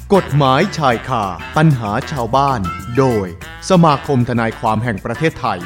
กฎหมายชายคาปัญหาชาวบ้านโดยสมาคมทนายความแห่งประเทศไทย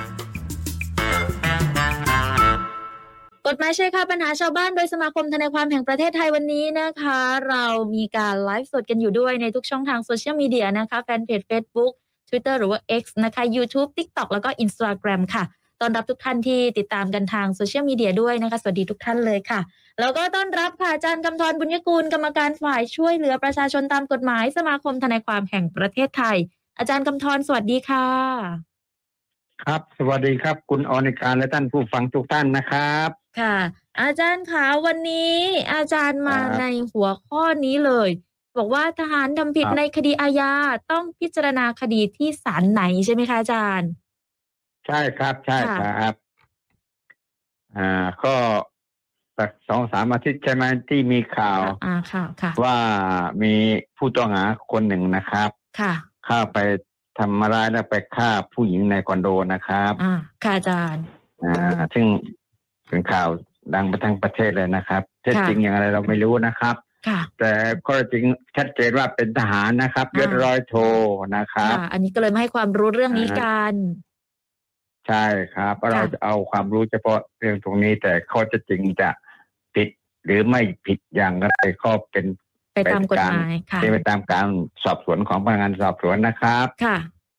กฎหมายชายคาปัญหาชาวบ้านโดยสมาคมทนายความแห่งประเทศไทยวันนี้นะคะเรามีการไลฟ์สดกันอยู่ด้วยในทุกช่องทางโซเชียลมีเดียนะคะแฟนเพจ Facebook Twitter หรือว่า X นะคะ YouTube TikTok แล้วก็ Instagram ค่ะต้อนรับทุกท่านที่ติดตามกันทางโซเชียลมีเดียด้วยนะคะสวัสดีทุกท่านเลยค่ะแล้วก็ต้อนรับค่ะอาจารย์กำธรบุญยกุลกรรมการฝ่ายช่วยเหลือประชาชนตามกฎหมายสมาคมทนายความแห่งประเทศไทยอาจารย์กำธรสวัสดีค่ะครับสวัสดีครับคุณอนิการและท่านผู้ฟังทุกท่านนะครับค่ะอาจารย์คะวันนี้อาจารย์มาในหัวข้อนี้เลยบอกว่าทหารทำผิดในคดีอาญาต้องพิจารณาคดีที่ศาลไหนใช่ไหมคะอาจารย์ใช่ครับใช่ครับก็สัก 2-3 อาทิตย์ใช่ไหมที่มีข่าวค่ะว่ามีผู้ต้องหาคนหนึ่งนะครับค่ะเข้าไปทำร้ายและไปฆ่าผู้หญิงในคอนโดนะครับค่ะอาจารย์ซึ่งเป็นข่าวดังไปทั้งประเทศเลยนะครับเท็จจริงอย่างไรเราไม่รู้นะครับแต่ข้อจริงชัดเจนว่าเป็นทหารนะครับยศร้อยโทนะครับอันนี้ก็เลยไม่ให้ความรู้เรื่องนี้กันใช่ครับเราจะเอาความรู้เฉพาะเรื่องตรงนี้แต่ข้อเท็จจริงจะผิดหรือไม่ผิดอย่างไรก็เป็นไปตามกฎหมายค่ะไปตามการสอบสวนของพนักงานสอบสวนนะครับค่ะ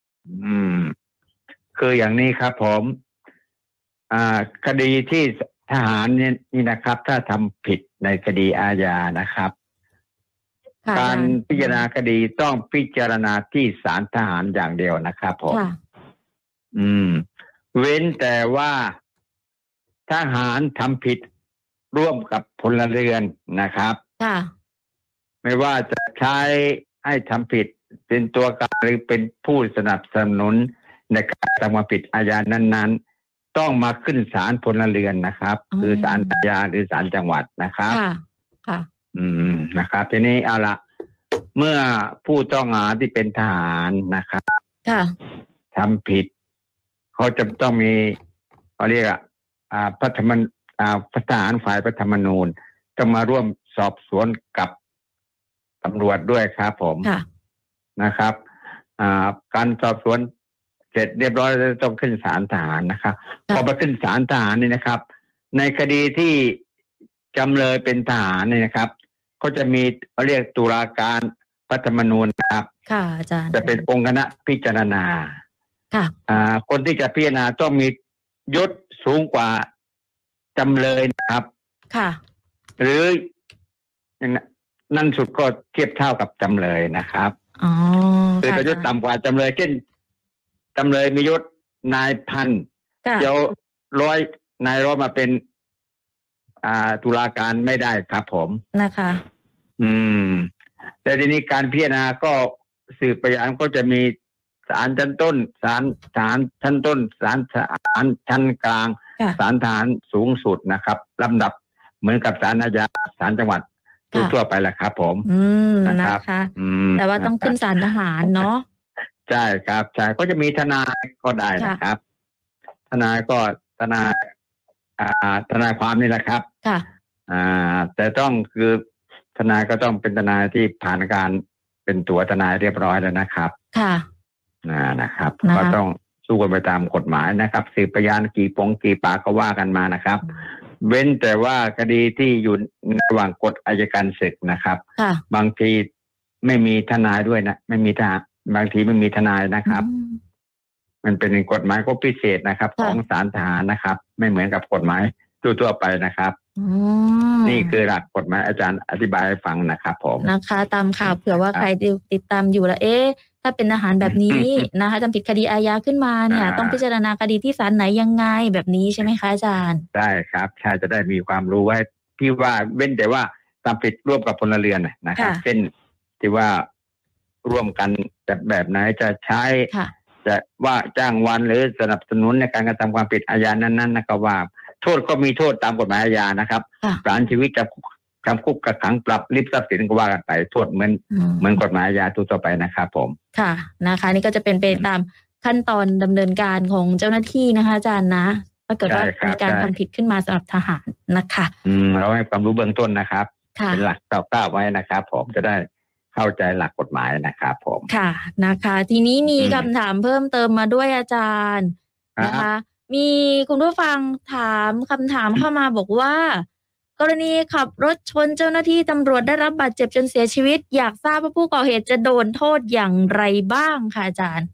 คืออย่างนี้ครับผมคดีที่ทหารนี่นะครับถ้าทำผิดในคดีอาญานะครับการพิจารณาคดีต้องพิจารณาที่ศาลทหารอย่างเดียวนะครับผมเว้นแต่ว่าทหารทำผิดร่วมกับพลเรือนนะครับไม่ว่าจะใช้ให้ทำผิดเป็นตัวการหรือเป็นผู้สนับสนุนในการทำความผิดอาญานั้นๆต้องมาขึ้นศาลพลเรือนนะครับคือศาลอาญาหรือศาลจังหวัดนะครับค่ะนะครับทีนี้เอาละเมื่อผู้ต้องหาที่เป็นทหารนะครับทำผิดเขาจะต้องมีเขาเรียกพระทหารฝ่ายพระธรรมนูญต้องมาร่วมสอบสวนกับตำรวจด้วยครับผมนะครับการสอบสวนเสร็จเรียบร้อยแล้วต้องขึ้นศาลทหารนะครับพอไปขึ้นศาลทหารนี่นะครับในคดีที่จำเลยเป็นทหารนี่นะครับก็จะมีเขาเรียกตุลาการพระธรรมนูญครับค่ะอาจารย์จะเป็นองค์คณะพิจารณาคนที่จะพิจารณาต้องมียศสูงกว่าจำเลยนะครับหรือนั่นสุดก็เทียบเท่ากับจำเลยนะครับคือยศต่ำกว่าจำเลยเช่นจำเลยมียศนายพันเดี๋ยวนายร้อยมาเป็นตุลาการไม่ได้ครับผมนะคะแต่ทีนี้การพิจารณาก็สืบไปอันก็จะมีศาลชั้นต้นศาลชั้นต้นศาลชั้นกลางศาลทหารสูงสุดนะครับลำดับเหมือนกับศาลอาญาศาลจังหวัดทั่วไปแหละครับผมนะคะแต่ว่าต้องขึ้นศาลทหารเนาะใช่ครับใช่ก็จะมีทนายก็ได้นะครับทนายความนี่แหละครับแต่ต้องคือทนายก็ต้องเป็นทนายที่ผ่านการเป็นตัวทนายเรียบร้อยแล้วนะครับนะครับก็ต้องสู้กันไปตามกฎหมายนะครับสืบพยานกี่ปากก็ว่ากันมานะครับเว้นแต่ว่าคดีที่อยู่ระหว่างกฎอัยการศึกนะครับบางทีไม่มีทนายด้วยนะไม่มีทนายบางทีไม่มีทนายนะครับมันเป็นกฎหมายก็พิเศษนะครับของศาลทหารนะครับไม่เหมือนกับกฎหมายทั่วไปนะครับนี่คือหลักกฎหมายอาจารย์อธิบายให้ฟังนะครับผมนะคะตามข่าวเผื่อว่าใครติดตามอยู่แล้วถ้าเป็นทหารแบบนี้นะคะทำผิดคดีอาญาขึ้นมาเนี่ยต้องพิจารณาคดีที่ศาลไหนยังไงแบบนี้ใช่ไหมคะอาจารย์ได้ครับใช่จะได้มีความรู้ไว้ที่ว่าเว้นแต่ว่าทำผิดร่วมกับพลเรือนนะครับเช่นที่ว่าร่วมกันแบบไหนจะใช้จะว่าจ้างวันหรือสนับสนุนในการกระทำความผิดอาญานั้นๆก็ว่าโทษก็มีโทษตามกฎหมายอาญานะครับประหารชีวิตจำคุกกักขังปรับริบทรัพย์สินก็ว่ากันไปโทษเหมือนกฎหมายอาญาทั่วไปนะครับผมค่ะนะคะนี่ก็จะเป็นไปตามขั้นตอนดำเนินการของเจ้าหน้าที่นะคะอาจารย์นะถ้าเกิดว่ามีการทำผิดขึ้นมาสำหรับทหารนะคะเราให้ความรู้เบื้องต้นนะครับเป็นหลักก้าวไว้นะครับผมจะได้เข้าใจหลักกฎหมายนะครับผมค่ะนะคะทีนี้มีคำถามเพิ่มเติมมาด้วยอาจารย์นะคะมีคุณผู้ฟังถามคำถามเข้ามาบอกว่ากรณีขับรถชนเจ้าหน้าที่ตำรวจได้รับบาดเจ็บจนเสียชีวิตอยากทราบว่าผู้ก่อเหตุจะโดนโทษอย่างไรบ้างค่ะอาจารย์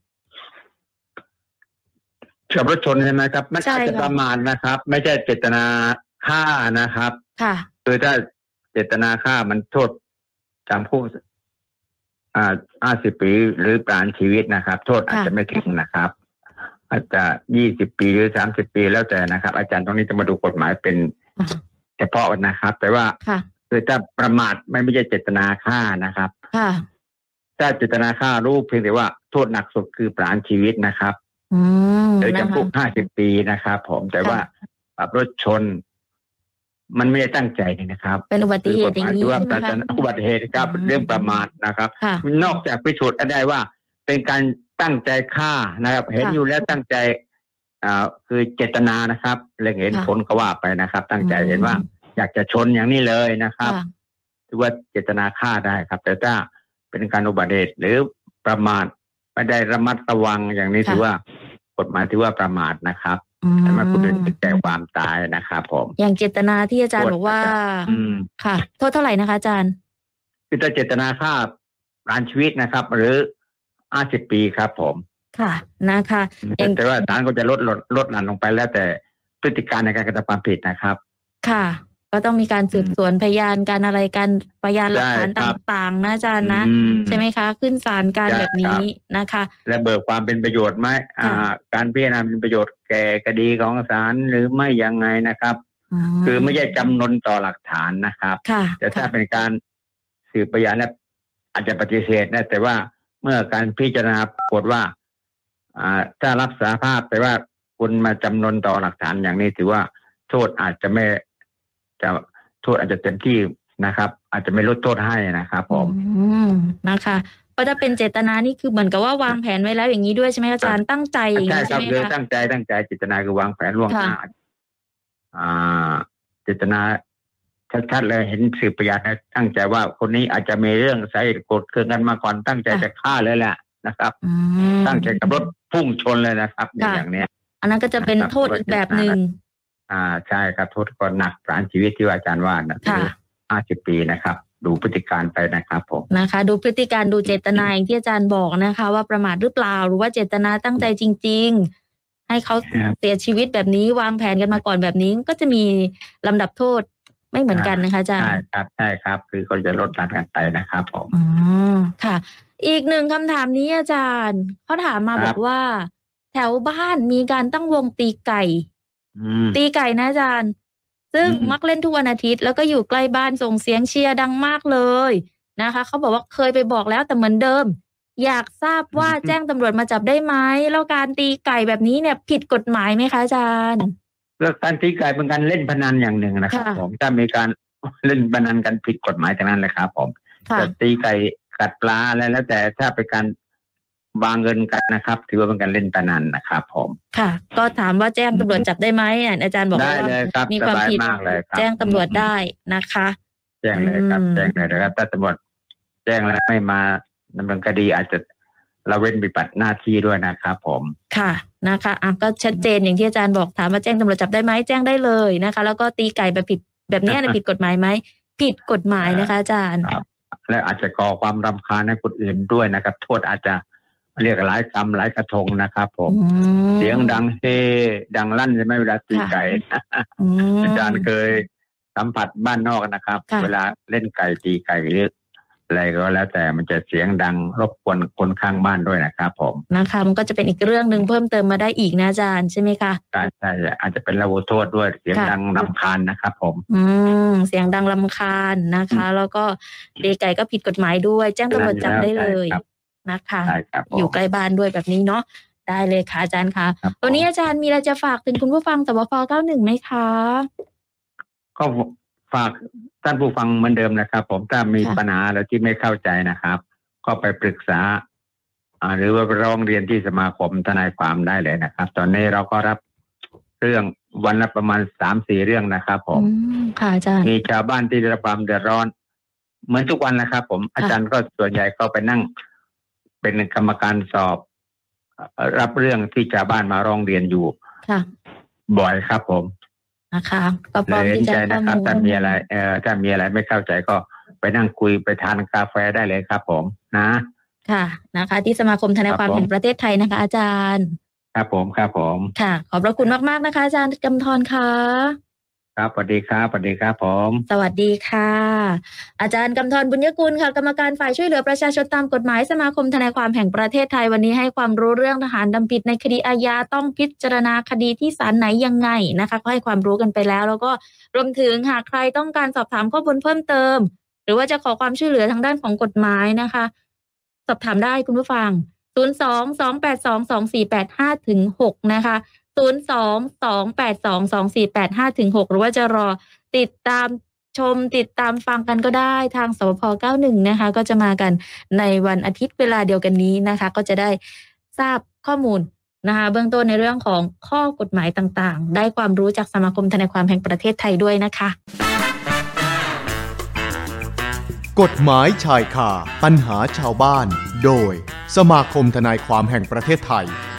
ขับรถชนใช่ไหมครับไม่ใช่ประมาทนะครับไม่ใช่เจตนาฆ่านะครับค่ะคือถ้าเจตนาฆ่ามันโทษจำคุก50 ปีหรือประหารชีวิตนะครับโทษอาจจะไม่ถึงนะครับอาจจะ20 ปีหรือ30 ปีแล้วแต่นะครับอาจารย์ตรงนี้จะมาดูกฎหมายเป็นเฉพาะนะครับแต่ว่าคือถ้าประมาทไม่ใช่เจตนาฆ่านะครับถ้าเจตนาฆ่ารู้เพียงแต่ว่าโทษหนักสุดคือประหารชีวิตนะครับหรือจำคุก50 ปีนะครับผมแต่ว่าขับรถชนมันไม่ได้ตั้งใจนะครับเป็นอุบัติเหตุอย่างนี้ว่าอุบัติเหตุครับเรื่องประมาทนะครับนอกจากพิสูจน์ได้ว่าเป็นการตั้งใจฆ่านะครับเห็นอยู่แล้วตั้งใจคือเจตนานะครับเล็งเห็นผลก็ว่าไปนะครับตั้งใจเห็นว่าอยากจะชนอย่างนี้เลยนะครับถือว่าเจตนาฆ่าได้ครับแต่ถ้าเป็นการอุบัติเหตุหรือประมาทไม่ได้ระมัดระวังอย่างนี้ถือว่ากฎหมายถือว่าประมาทนะครับแต่ไม่คุณเป็นแก่ความตายนะครับผมอย่างเจตนาที่อาจารย์บอกว่าค่ะโทษเท่าไหร่นะคะอาจารย์คือถ้าเจตนาฆ่าประหารชีวิตนะครับหรือ50 ปีครับผมค่ะนะคะแต่ว่าศาลก็จะลดหลั่นลงไปแล้วแต่พฤติการในการกระทำความผิดนะครับค่ะก็ต้องมีการสืบสวนพยานการอะไรการพยานหลักฐานต่างๆนะอาจารย์นะใช่ไหมคะขึ้นศาลการแบบนี้นะคะและเบิกความเป็นประโยชน์ไหมการพิจารณาเป็นประโยชน์แก่คดีของศาลหรือไม่ยังไงนะครับคือไม่ใช่จำนนต่อหลักฐานนะครับแต่ถ้าเป็นการสืบพยานและอาจจะปฏิเสธนะแต่ว่าเมื่อการพิจารณาปรากฏว่าถ้ารับสารภาพแต่ว่าคุณมาจำนนต่อหลักฐานอย่างนี้ถือว่าโทษอาจจะไม่จะโทษอาจจะเต็มที่นะครับอาจจะไม่ลดโทษให้นะครับผมนะคะเพราะถ้าเป็นเจตนานี่คือเหมือนกับว่าวางแผนไว้แล้วอย่างนี้ด้วยใช่ไหมอาจารย์ตั้งใจอย่างนี้ใช่ไหมคะตั้งใจเจตนาคือวางแผนล่วงหน้าเจตนาชัดๆเลยเห็นสืบพยานตั้งใจว่าคนนี้อาจจะมีเรื่องสาเหตุโกรธเคืองกันมาก่อนตั้งใจจะฆ่าเลยแหละนะครับตั้งใจกับรถพุ่งชนเลยนะครับอย่างเนี้ยอันนั้นก็จะเป็นโทษอีกแบบหนึ่งใช่ครับโทษก็หนักประหารชีวิตที่อาจารย์ว่านะ50 ปีนะครับดูพฤติการไปนะครับผมนะคะดูพฤติการดูเจตนาอย่างที่อาจารย์บอกนะคะว่าประมาทหรือเปล่าหรือว่าเจตนาตั้งใจจริงๆให้เขาเสียชีวิตแบบนี้วางแผนกันมาก่อนแบบนี้ก็จะมีลำดับโทษไม่เหมือนกันนะคะอาจารย์ใช่ครับคือเขาจะลดหลั่นกันไปนะครับผมค่ะอีกหนึ่งคำถามนี้อาจารย์เขาถามมาบอกว่าแถวบ้านมีการตั้งวงตีไก่นะอาจารย์ซึ่งมักเล่นทุกวันอาทิตย์แล้วก็อยู่ใกล้บ้านส่งเสียงเชียร์ดังมากเลยนะคะเขาบอกว่าเคยไปบอกแล้วแต่เหมือนเดิมอยากทราบว่าแจ้งตำรวจมาจับได้ไหมแล้วการตีไก่แบบนี้เนี่ยผิดกฎหมายไหมคะอาจารย์เรื่องการตีไก่เป็นการเล่นพนันอย่างหนึ่งนะครับผมถ้ามีการเล่นพนันกันผิดกฎหมายทั้งนั้นเลยครับผมจะตีไก่กัดปลาอะไรแล้วแต่ถ้าเป็นการวางเงินกันนะครับถือว่าเป็นการเล่นพนันนะครับผมค่ะก็ถามว่าแจ้งตำรวจจับได้ไหมอาจารย์บอกว่ามีความผิดแจ้งตำรวจได้นะคะแจ้งเลยครับแจ้งเลยนะครับถ้าตำรวจแจ้งแล้วไม่มาดำเนินคดีอาจจะละเว้นปฏิบัติหน้าที่ด้วยนะครับผมค่ะนะคะก็ชัดเจนอย่างที่อาจารย์บอกถามว่าแจ้งตำรวจจับได้ไหมแจ้งได้เลยนะคะแล้วก็ตีไก่แบบผิดแบบนี้ผิดกฎหมายไหมผิดกฎหมายนะคะอาจารย์และอาจจะก่อความรำคาญให้คนอื่นด้วยนะครับโทษอาจจะเรียกหลายกรรมหลายกระทงนะครับผมเสียงดังเฮดังลั่นใช่ไหมเวลาตีไก่อาจารย์เคยสัมผัสบ้านนอกนะครับเวลาเล่นไก่ตีไก่หรืออะไรก็แล้วแต่มันจะเสียงดังรบกวนคนข้างบ้านด้วยนะครับผมนะคะมันก็จะเป็นอีกเรื่องนึงเพิ่มเติมมาได้อีกนะอาจารย์ใช่ไหมคะใช่อาจจะเป็นระบบโทษด้วยเสียงดังรำคาญนะครับผมเสียงดังรำคาญนะคะแล้วก็ตีไก่ก็ผิดกฎหมายด้วยแจ้งตำรวจจับได้เลยนะคะอยู่ใกล้บ้านด้วยแบบนี้เนาะได้เลยค่ะอาจารย์คะวันนี้อาจารย์มีอะไรจะฝากถึงคุณผู้ฟังสวพ91ไหมคะก็ฝากท่านผู้ฟังเหมือนเดิมนะครับผมถ้ามีปัญหาอะไรที่ไม่เข้าใจนะครับก็ไปปรึกษาหรือว่าร้องเรียนที่สมาคมทนายความได้เลยนะครับตอนนี้เราก็รับเรื่องวันละประมาณ 3-4 เรื่องนะครับผมค่ะอาจารย์มีชาวบ้านที่ได้รับความเดือดร้อนเหมือนทุกวันนะครับผมอาจารย์ก็ส่วนใหญ่ก็ไปนั่งเป็นกรรมการสอบรับเรื่องที่ชาวบ้านมาร้องเรียนอยู่บ่อยครับผมนะคะก็พร้อมที่จะนะครับถ้ามีอะไรไม่เข้าใจก็ไปนั่งคุยไปทานกาแฟได้เลยครับผมนะค่ะนะคะที่สมาคมทนายความแห่งประเทศไทยนะคะอาจารย์ครับผมค่ะขอบพระคุณมากๆนะคะอาจารย์กำธรค่ะครับสวัสดีครับผมสวัสดีค่ะอาจารย์กำธรบุญยกุลค่ะกรรมการฝ่ายช่วยเหลือประชาชนตามกฎหมายสมาคมทนายความแห่งประเทศไทยวันนี้ให้ความรู้เรื่องทหารดำผิดในคดีอาญาต้องพิจารณาคดีที่ศาลไหนยังไงนะคะก็ให้ความรู้กันไปแล้วก็รวมถึงหากใครต้องการสอบถามข้อมูลเพิ่มเติมหรือว่าจะขอความช่วยเหลือทางด้านของกฎหมายนะคะสอบถามได้คุณผู้ฟัง02-282-2485-6นะคะ02-282-2485-6หรือว่าจะรอติดตามติดตามฟังกันก็ได้ทางสพ91นะคะก็จะมากันในวันอาทิตย์เวลาเดียวกันนี้นะคะก็จะได้ทราบข้อมูลนะคะเบื้องต้นในเรื่องของข้อกฎหมายต่างๆได้ความรู้จากสมาคมทนายความแห่งประเทศไทยด้วยนะคะกฎหมายชายคาปัญหาชาวบ้านโดยสมาคมทนายความแห่งประเทศไทย